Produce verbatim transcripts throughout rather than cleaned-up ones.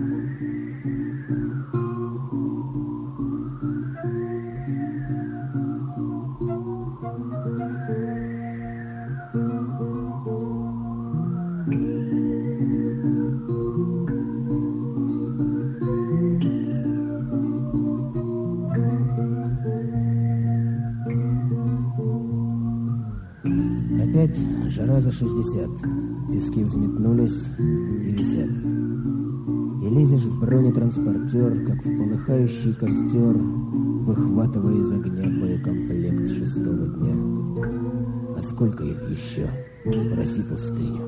Опять жара за шестьдесят. Пески взметнулись и висят. И лезешь в бронетранспортер, как в полыхающий костер, выхватывая из огня боекомплект шестого дня. А сколько их еще? Спроси пустыню.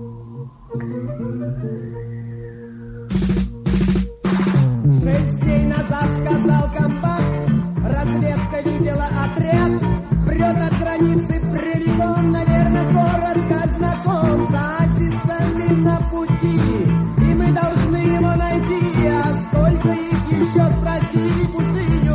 Шесть дней назад сказал комбат, разведка видела отряд, прет от границы прямиком, наверное, коротко знаком с оазисами на пути, и мы должны его найти, а сколько их еще, спроси пустыню.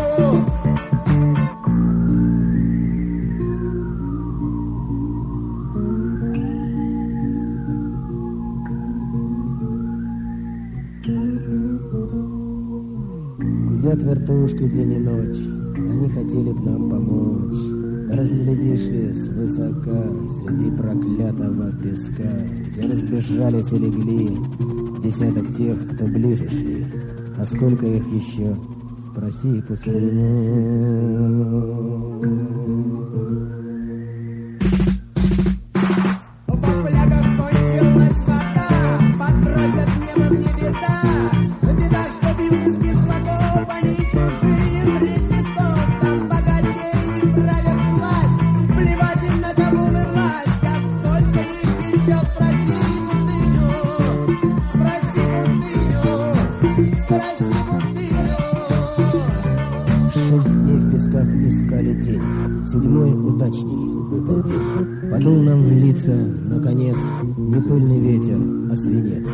Гудят вертушки день и ночь, они хотели б нам помочь. Да разглядишь ли свысока среди проклятого песка, где разбежались и легли десяток тех, кто ближе шли. А сколько их еще? Спроси пустыню. Седьмой удачней выпал день. Подул нам в лица, наконец, не пыльный ветер, а свинец.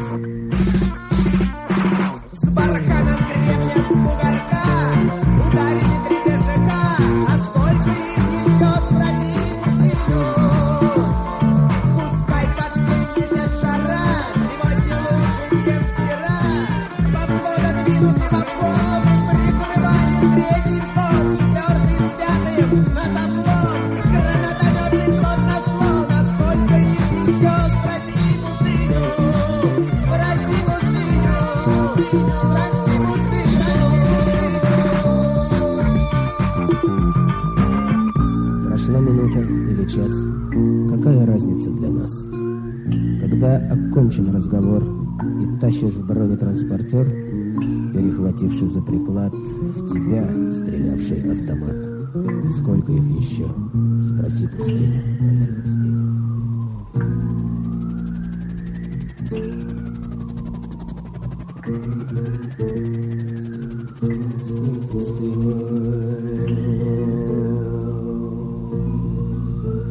С бархана, с гребня, с бугорка ударили три ДШК, а сколько их еще, спроси пустыню. Пускай под семьдесят жара, сегодня лучше, чем вчера. По взводу двинуты в обход, прикрываем третий взвод, четвертый с пятым на заслон, гранатометный взвод на склон, а сколько их еще, спроси пустыню, спроси пустыню, спроси пустыню. Прошла минута или час, какая разница для нас? Когда окончен разговор и тащишь в бронетранспортер, перехвативший за приклад в тебя стрелявший автомат. И сколько их еще? Спроси пустыню. Спроси пустыню.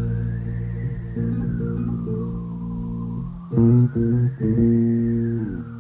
Пустыню.